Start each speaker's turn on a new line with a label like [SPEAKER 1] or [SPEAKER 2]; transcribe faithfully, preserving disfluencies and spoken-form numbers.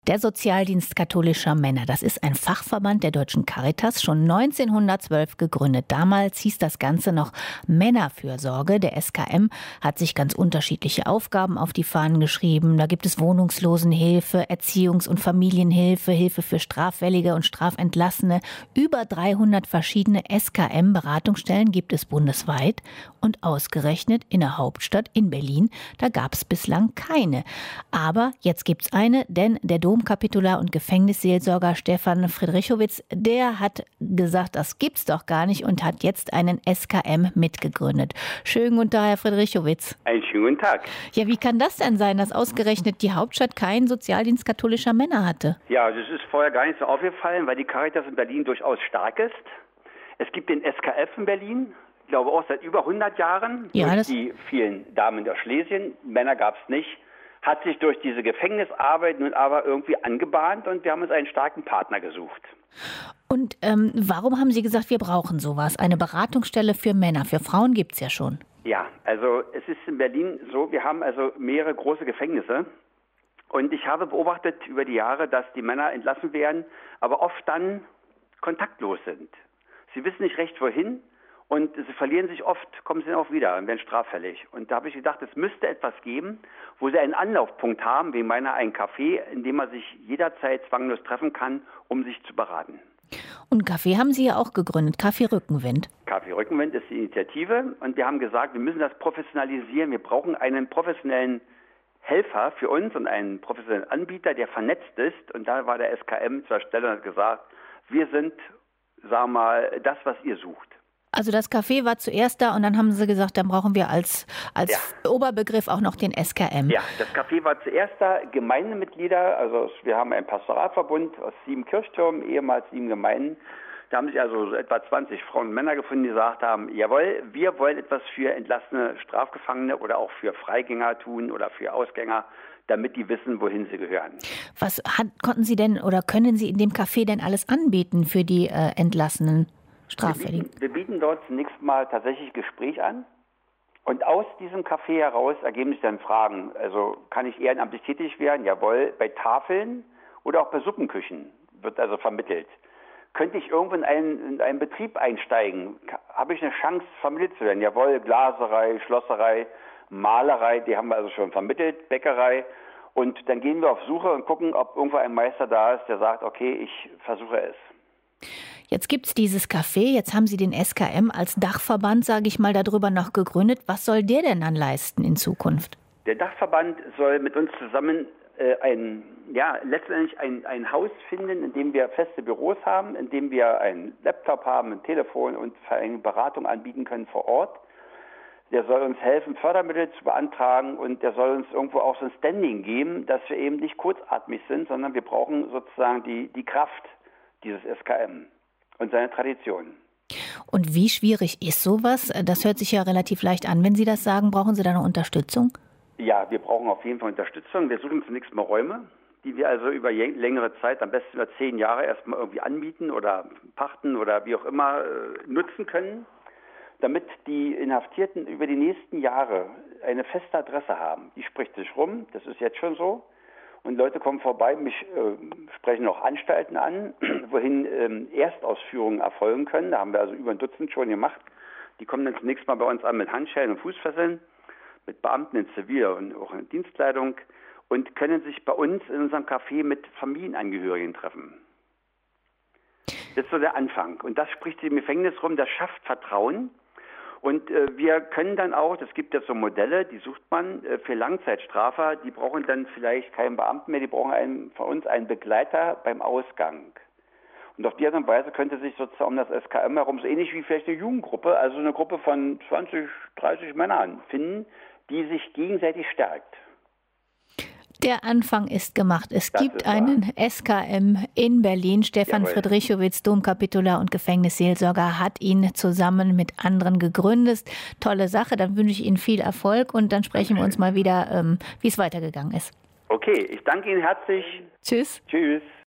[SPEAKER 1] Der Sozialdienst katholischer Männer, das ist ein Fachverband der Deutschen Caritas, schon neunzehnhundertzwölf gegründet. Damals hieß das Ganze noch Männerfürsorge. Der S K M hat sich ganz unterschiedliche Aufgaben auf die Fahnen geschrieben. Da gibt es Wohnungslosenhilfe, Erziehungs- und Familienhilfe, Hilfe für Straffällige und Strafentlassene. Über dreihundert verschiedene S K M-Beratungsstellen gibt es bundesweit. Und ausgerechnet in der Hauptstadt in Berlin, da gab es bislang keine. Aber jetzt gibt es eine, denn der Domkapitular und Gefängnisseelsorger Stefan Friedrichowitz, der hat gesagt, das gibt's doch gar nicht und hat jetzt einen S K M mitgegründet. Schönen guten Tag, Herr Friedrichowitz.
[SPEAKER 2] Einen schönen guten Tag.
[SPEAKER 1] Ja, wie kann das denn sein, dass ausgerechnet die Hauptstadt keinen Sozialdienst katholischer Männer hatte?
[SPEAKER 2] Ja, das ist vorher gar nicht so aufgefallen, weil die Caritas in Berlin durchaus stark ist. Es gibt den S K F in Berlin, ich glaube auch seit über hundert Jahren,
[SPEAKER 1] ja,
[SPEAKER 2] durch
[SPEAKER 1] das
[SPEAKER 2] die vielen Damen aus Schlesien. Männer gab es nicht. Hat sich durch diese Gefängnisarbeit nun aber irgendwie angebahnt und wir haben uns einen starken Partner gesucht.
[SPEAKER 1] Und ähm, warum haben Sie gesagt, wir brauchen sowas? Eine Beratungsstelle für Männer, für Frauen gibt es ja schon.
[SPEAKER 2] Ja, also es ist in Berlin so, wir haben also mehrere große Gefängnisse und ich habe beobachtet über die Jahre, dass die Männer entlassen werden, aber oft dann kontaktlos sind. Sie wissen nicht recht wohin. Und sie verlieren sich oft, kommen sie dann auch wieder und werden straffällig. Und da habe ich gedacht, es müsste etwas geben, wo sie einen Anlaufpunkt haben, wie meiner ein Café, in dem man sich jederzeit zwanglos treffen kann, um sich zu beraten.
[SPEAKER 1] Und Café haben Sie ja auch gegründet, Café Rückenwind.
[SPEAKER 2] Café Rückenwind ist die Initiative und wir haben gesagt, wir müssen das professionalisieren. Wir brauchen einen professionellen Helfer für uns und einen professionellen Anbieter, der vernetzt ist. Und da war der S K M zur Stelle und hat gesagt, wir sind, sagen wir mal, das, was ihr sucht.
[SPEAKER 1] Also das Café war zuerst da und dann haben Sie gesagt, dann brauchen wir als, als ja. Oberbegriff auch noch den S K M.
[SPEAKER 2] Ja, das Café war zuerst da, Gemeindemitglieder, also wir haben einen Pastoralverbund aus sieben Kirchtürmen, ehemals sieben Gemeinden. Da haben sich also so etwa zwanzig Frauen und Männer gefunden, die gesagt haben, jawohl, wir wollen etwas für entlassene Strafgefangene oder auch für Freigänger tun oder für Ausgänger, damit die wissen, wohin sie gehören.
[SPEAKER 1] Was hat, konnten Sie denn oder können Sie in dem Café denn alles anbieten für die äh, Entlassenen?
[SPEAKER 2] Wir bieten, wir bieten dort zunächst mal tatsächlich Gespräch an und aus diesem Café heraus ergeben sich dann Fragen. Also kann ich ehrenamtlich tätig werden? Jawohl. Bei Tafeln oder auch bei Suppenküchen wird also vermittelt. Könnte ich irgendwo in einen, in einen Betrieb einsteigen? Habe ich eine Chance, vermittelt zu werden? Jawohl, Glaserei, Schlosserei, Malerei, die haben wir also schon vermittelt, Bäckerei. Und dann gehen wir auf Suche und gucken, ob irgendwo ein Meister da ist, der sagt, okay, ich versuche es.
[SPEAKER 1] Jetzt gibt es dieses Café, jetzt haben Sie den S K M als Dachverband, sage ich mal, darüber noch gegründet. Was soll der denn dann leisten in Zukunft?
[SPEAKER 2] Der Dachverband soll mit uns zusammen äh, ein, ja, letztendlich ein, ein Haus finden, in dem wir feste Büros haben, in dem wir einen Laptop haben, ein Telefon und eine Beratung anbieten können vor Ort. Der soll uns helfen, Fördermittel zu beantragen und der soll uns irgendwo auch so ein Standing geben, dass wir eben nicht kurzatmig sind, sondern wir brauchen sozusagen die, die Kraft dieses S K M. Und seine Tradition.
[SPEAKER 1] Und wie schwierig ist sowas? Das hört sich ja relativ leicht an. Wenn Sie das sagen, brauchen Sie da noch Unterstützung?
[SPEAKER 2] Ja, wir brauchen auf jeden Fall Unterstützung. Wir suchen zunächst mal Räume, die wir also über längere Zeit, am besten über zehn Jahre erstmal irgendwie anbieten oder pachten oder wie auch immer äh, nutzen können, damit die Inhaftierten über die nächsten Jahre eine feste Adresse haben. Die spricht sich rum, das ist jetzt schon so. Und Leute kommen vorbei, mich äh, sprechen auch Anstalten an, wohin ähm, Erstausführungen erfolgen können. Da haben wir also über ein Dutzend schon gemacht. Die kommen dann zunächst mal bei uns an mit Handschellen und Fußfesseln, mit Beamten in Zivil und auch in Dienstkleidung und können sich bei uns in unserem Café mit Familienangehörigen treffen. Das ist so der Anfang. Und das spricht im Gefängnis rum, das schafft Vertrauen. Und äh, wir können dann auch, es gibt ja so Modelle, die sucht man äh, für Langzeitstrafer, die brauchen dann vielleicht keinen Beamten mehr, die brauchen einen, von uns einen Begleiter beim Ausgang. Und auf die Art und Weise könnte sich sozusagen um das S K M herum, so ähnlich wie vielleicht eine Jugendgruppe, also eine Gruppe von zwanzig, dreißig Männern finden, die sich gegenseitig stärkt.
[SPEAKER 1] Der Anfang ist gemacht. Es das gibt einen S K M in Berlin. Stefan Jawohl. Friedrichowitz, Domkapitular und Gefängnisseelsorger, hat ihn zusammen mit anderen gegründet. Tolle Sache. Dann wünsche ich Ihnen viel Erfolg und dann sprechen wir uns mal wieder, ähm, wie es weitergegangen ist.
[SPEAKER 2] Okay, ich danke Ihnen herzlich.
[SPEAKER 1] Tschüss.
[SPEAKER 2] Tschüss.